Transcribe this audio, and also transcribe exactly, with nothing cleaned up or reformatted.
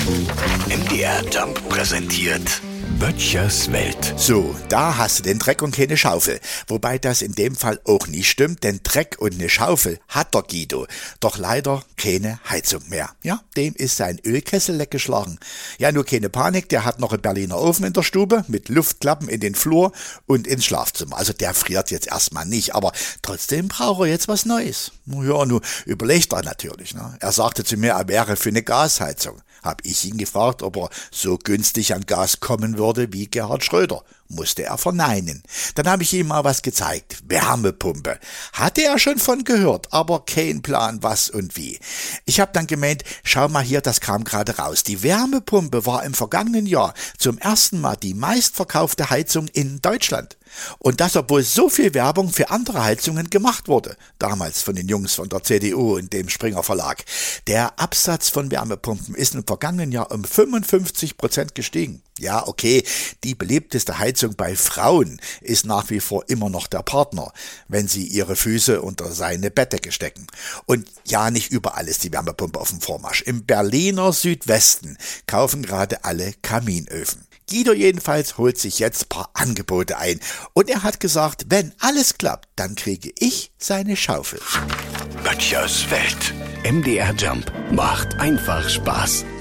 M D R Jump präsentiert Böttchers Welt. So, da hast du den Dreck und keine Schaufel. Wobei das in dem Fall auch nicht stimmt, denn Dreck und eine Schaufel hat der Guido. Doch leider keine Heizung mehr. Ja, dem ist sein Ölkessel leckgeschlagen. Ja, nur keine Panik, der hat noch einen Berliner Ofen in der Stube mit Luftklappen in den Flur und ins Schlafzimmer. Also der friert jetzt erstmal nicht, aber trotzdem braucht er jetzt was Neues. Ja, nun überlegt er natürlich. Ne? Er sagte zu mir, er wäre für eine Gasheizung. Hab ich ihn gefragt, ob er so günstig an Gas kommen würde wie Gerhard Schröder. Musste er verneinen. Dann habe ich ihm mal was gezeigt. Wärmepumpe. Hatte er schon von gehört, aber kein Plan was und wie. Ich habe dann gemeint, schau mal hier, das kam gerade raus. Die Wärmepumpe war im vergangenen Jahr zum ersten Mal die meistverkaufte Heizung in Deutschland. Und das, obwohl so viel Werbung für andere Heizungen gemacht wurde. Damals von den Jungs von der C D U und dem Springer Verlag. Der Absatz von Wärmepumpen ist im vergangenen Jahr um fünfundfünfzig Prozent gestiegen. Ja, okay, die beliebteste Heizung bei Frauen ist nach wie vor immer noch der Partner, wenn sie ihre Füße unter seine Bettdecke stecken. Und ja, nicht überall ist die Wärmepumpe auf dem Vormarsch. Im Berliner Südwesten kaufen gerade alle Kaminöfen. Guido jedenfalls holt sich jetzt ein paar Angebote ein. Und er hat gesagt, wenn alles klappt, dann kriege ich seine Schaufel. Böttchers Welt. M D R Jump macht einfach Spaß.